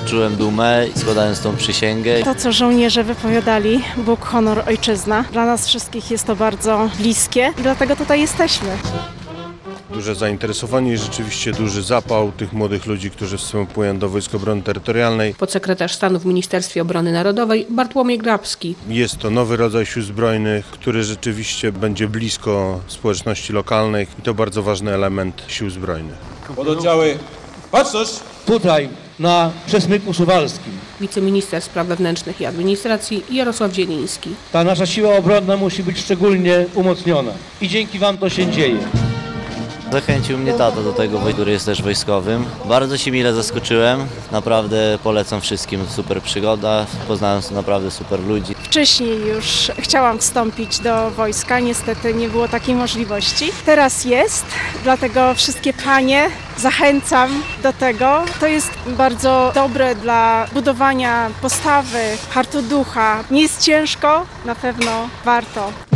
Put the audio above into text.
czułem dumę, składając tą przysięgę. To, co żołnierze wypowiadali, Bóg, honor, ojczyzna, dla nas wszystkich jest to bardzo bliskie i dlatego tutaj jesteśmy. Duże zainteresowanie i rzeczywiście duży zapał tych młodych ludzi, którzy wstępują do Wojsk Obrony Terytorialnej. Podsekretarz stanu w Ministerstwie Obrony Narodowej Bartłomiej Grabski. Jest to nowy rodzaj sił zbrojnych, który rzeczywiście będzie blisko społeczności lokalnej i to bardzo ważny element sił zbrojnych. Pododdziały, baczność! Tutaj, na Przesmyku Suwalskim. Wiceminister Spraw Wewnętrznych i Administracji Jarosław Zieliński. Ta nasza siła obronna musi być szczególnie umocniona i dzięki Wam to się dzieje. Zachęcił mnie tato do tego, który jest też wojskowym. Bardzo się mile zaskoczyłem, naprawdę polecam wszystkim, super przygoda, poznałem naprawdę super ludzi. Wcześniej już chciałam wstąpić do wojska, niestety nie było takiej możliwości. Teraz jest, dlatego wszystkie panie zachęcam do tego. To jest bardzo dobre dla budowania postawy, hartu ducha. Nie jest ciężko, na pewno warto.